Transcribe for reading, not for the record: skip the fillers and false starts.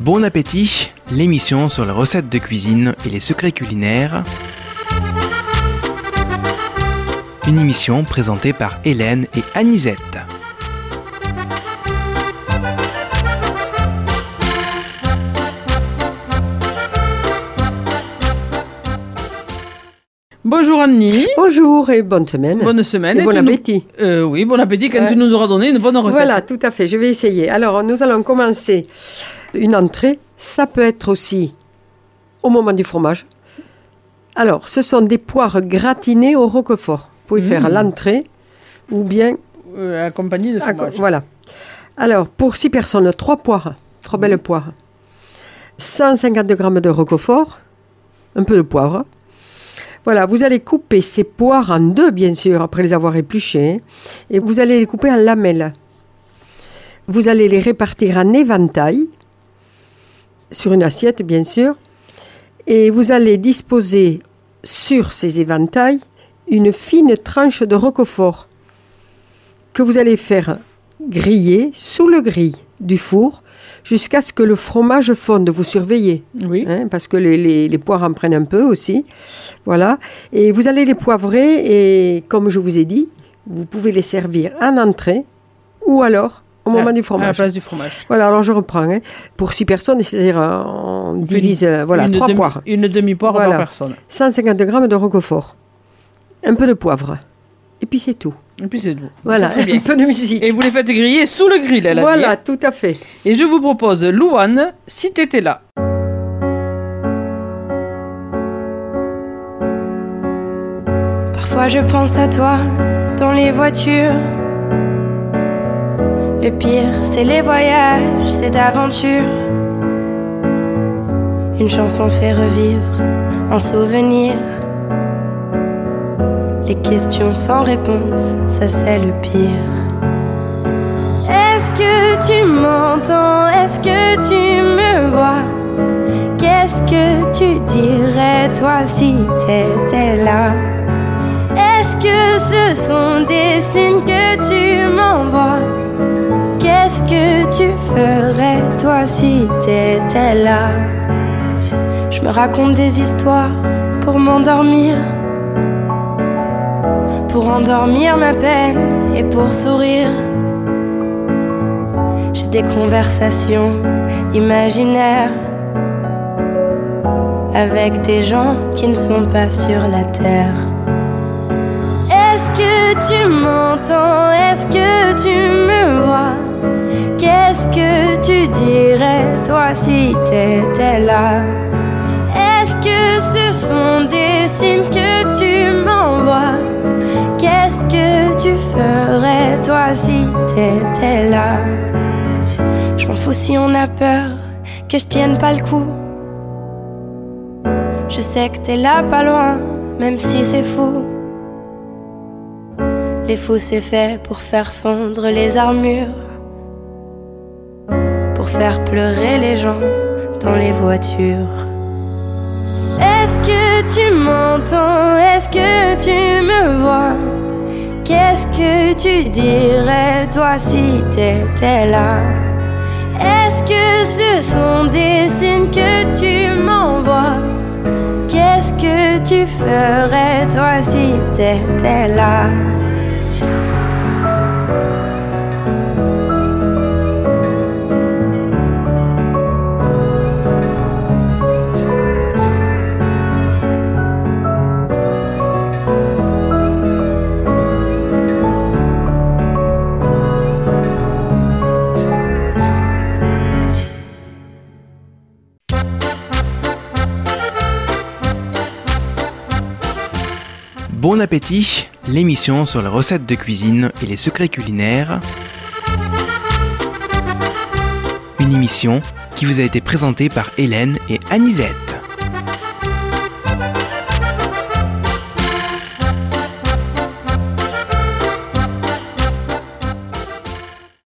Bon appétit, l'émission sur les recettes de cuisine et les secrets culinaires. Une émission présentée par Hélène et Anisette. Bonjour Annie. Bonjour et bonne semaine. Bonne semaine. Et bon appétit. Oui, bon appétit quand tu nous auras donné une bonne recette. Voilà, tout à fait, je vais essayer. Alors, nous allons commencer une entrée. Ça peut être aussi au moment du fromage. Alors, ce sont des poires gratinées au roquefort. Vous pouvez faire à l'entrée ou bien... accompagné de fromage. Voilà. Alors, pour 6 personnes, 3 poires, 3 belles poires. 150 g de roquefort, un peu de poivre. Voilà, vous allez couper ces poires en 2, bien sûr, après les avoir épluchées. Et vous allez les couper en lamelles. Vous allez les répartir en éventail, sur une assiette, bien sûr. Et vous allez disposer sur ces éventails une fine tranche de roquefort que vous allez faire griller sous le grill du four jusqu'à ce que le fromage fonde. Vous surveillez, parce que les poires en prennent un peu aussi. Voilà. Et vous allez les poivrer et, comme je vous ai dit, vous pouvez les servir en entrée ou alors au moment du fromage. À la place du fromage. Voilà, alors je reprends. Pour 6 personnes, c'est-à-dire on divise 3 poires. Une demi-poire par personne. 150 g de roquefort. Un peu de poivre. Et puis c'est tout. Et puis c'est tout. Voilà, c'est très bien. Un peu de musique. Et vous les faites griller sous le grill, elle a dit. Voilà, tout à fait. Et je vous propose Louane, si t'étais là. Parfois je pense à toi dans les voitures. Le pire, c'est les voyages, c'est d'aventure. Une chanson fait revivre un souvenir. Les questions sans réponse, ça c'est le pire. Est-ce que tu m'entends? Est-ce que tu me vois? Qu'est-ce que tu dirais toi si t'étais là? Est-ce que ce sont des signes que tu m'envoies? Qu'est-ce que tu ferais toi si t'étais là? Je me raconte des histoires pour m'endormir, pour endormir ma peine et pour sourire. J'ai des conversations imaginaires avec des gens qui ne sont pas sur la terre. Est-ce que tu m'entends? Est-ce que tu me vois? Qu'est-ce que tu dirais toi si t'étais là? Est-ce que ce sont des signes que tu m'envoies? Qu'est-ce que tu ferais toi si t'étais là? Je m'en fous si on a peur que je tienne pas le coup. Je sais que t'es là pas loin, même si c'est fou. Les fous c'est fait pour faire fondre les armures, pour faire pleurer les gens dans les voitures. Est-ce que tu m'entends? Est-ce que tu me vois? Qu'est-ce que tu dirais toi si t'étais là? Est-ce que ce sont des signes que tu m'envoies? Qu'est-ce que tu ferais toi si t'étais là? Bon appétit, l'émission sur les recettes de cuisine et les secrets culinaires. Une émission qui vous a été présentée par Hélène et Anisette.